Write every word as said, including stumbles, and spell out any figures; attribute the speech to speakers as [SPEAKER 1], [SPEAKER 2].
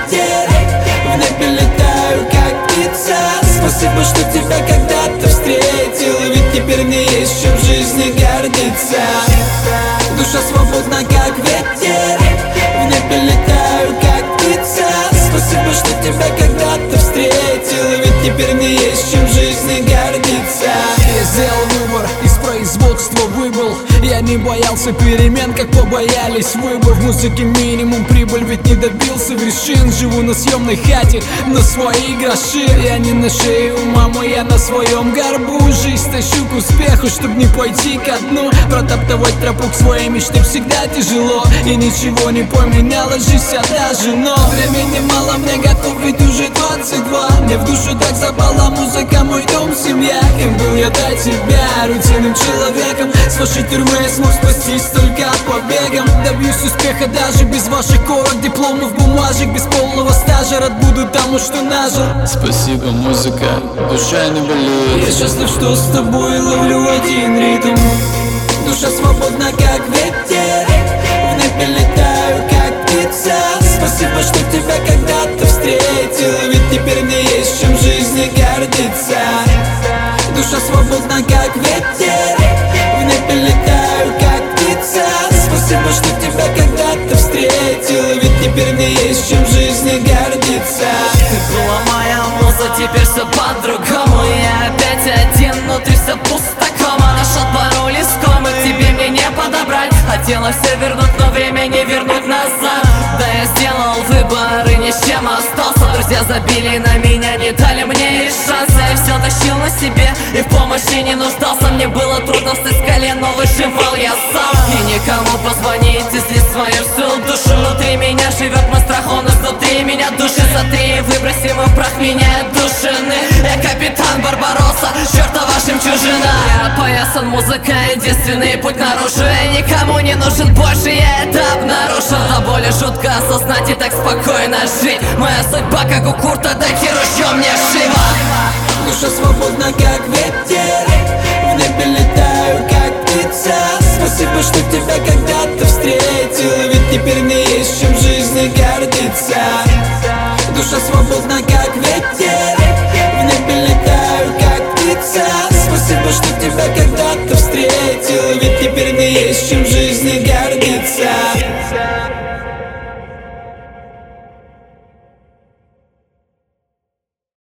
[SPEAKER 1] ветер, в небе летаю, как птица. Спасибо, что тебя когда-то встретил, ведь теперь мне есть чем в жизни гордиться. Душа свободна, как ветер, в небе летаю, как птица. Спасибо, что тебя когда-то встретил, ведь теперь мне есть чем в жизни гордиться.
[SPEAKER 2] Я сделал выбор, из производства выбыл. Я не боялся перемен, как побоялись выбор. В музыке минимум прибыль, ведь не добился вершин. Живу на съемной хате, на свои гроши. Я не на шее у мамы, я на своем горбу. Жизнь тащу к успеху, чтоб не пойти ко дну. Протаптывать тропу к своей мечте всегда тяжело. И ничего не поменялось, жизнь вся та же. Но времени мало, мне готов, ведь уже двадцать два. Мне в душу так запала музыка, мой дом, семья. Кем был я до тебя, рутинным человеком. С вашей тюрьмы я смог спастись только побегом. Добьюсь успеха даже без ваших корок, дипломов, бумажек. Без полного стажа рад буду тому, что нажил.
[SPEAKER 3] Спасибо, музыка, душа не болит.
[SPEAKER 1] Я счастлив, что с тобой ловлю один ритм. Душа свободна, как ветер, в небе летаю, как птица. Спасибо, что тебя когда-то встретил, ведь теперь мне есть чем в жизни гордиться. Душа свободна, как ветер, в небе летаю, как птица. Спасибо, что тебя когда-то встретил, ведь теперь мне есть чем в жизни гордиться.
[SPEAKER 4] Ты была моя муза, теперь все по-другому. Я опять один, внутри все пусто, кома. Нашел пароль искомый, тебе мне не подобрать. Хотела все вернуть, но время не вернуть назад. Да, я сделал выбор и ни с чем остался. Друзья забили на меня, не дали мне и шанса. Я все тащил на себе и в помощи не нуждался. Мне было трудно встать с колен, но выживал я сам. И никому позвонить, излить свою всю душу. Внутри меня живет мой страх, он изнутри меня души. Сотри и выброси в прах меня душины. Я капитан Барбаросса, чертова жемчужина. Я опоясан музыкой, единственный путь наружу. Я никому не нужен больше, я это обнаружил. До боли жутко осознать и так спокойно жить. Моя судьба, как у Курта Даки, ружьем не шива.
[SPEAKER 1] Душа свободна, как ветер, в небе летаю, как птица. Спасибо, что тебя когда-то встретил, ведь теперь мне есть чем в жизни гордиться. Душа свободна, как ветер, в небе летаю, как птица. Спасибо, что тебя когда-то